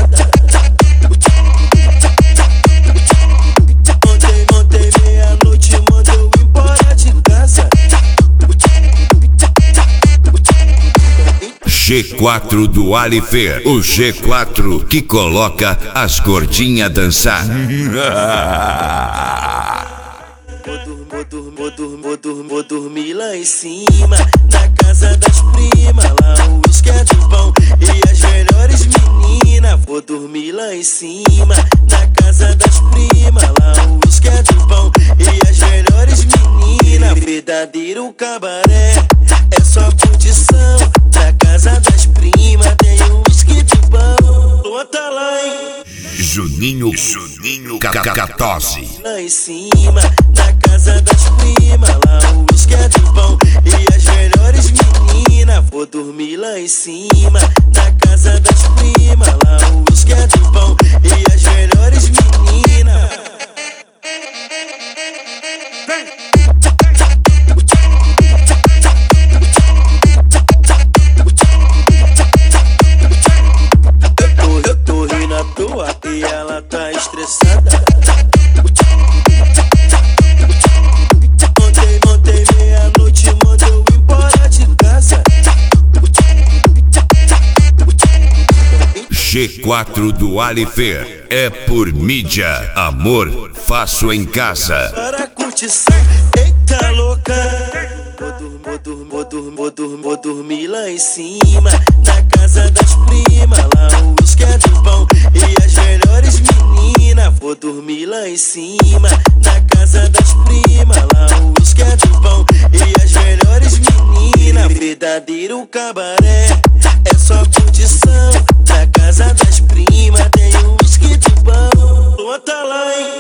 estressada. Ontem meia-noite mandou embora de casa. G4 do Alifer, o G4 que coloca as gordinhas dançar. Vou dormir lá em cima, na casa das primas. Lá o uísque é de bom e as melhores meninas. Vou dormir lá em cima, na casa das primas. Lá o uísque é de bom e as melhores meninas. Verdadeiro cabaré, é só curtição. Na casa das primas tem um uísque de bom. Bota lá, hein? Juninho Catose. Lá em cima, na casa das primas. Lá o uísque é de bom e as melhores meninas. Vou dormir lá em cima, na casa das primas. Lá o uísque é de bom e as melhores meninas. Eu tô rindo à toa e ela tá estressada. Ontem meia-noite mandou embora de casa. G4 do Alifer é por mídia, amor, faço em casa. Para curtição, eita louca. Vou dormir lá em cima, na casa das primas. Lá o uísque é de bom e as melhores meninas. Vou dormir lá em cima, na casa das primas. Lá o uísque é de bom e as melhores meninas. Verdadeiro cabaré, é só curtição. Na casa das primas tem um uísque de bom. Bota lá, hein?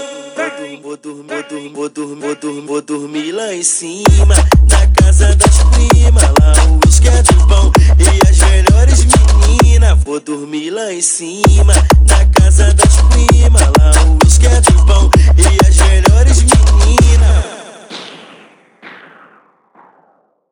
Vou dormir lá em cima, na casa das primas. Lá o uísque é de bom e as melhores meninas. Vou dormir lá em cima, na casa das primas. Lá o uísque é de bom e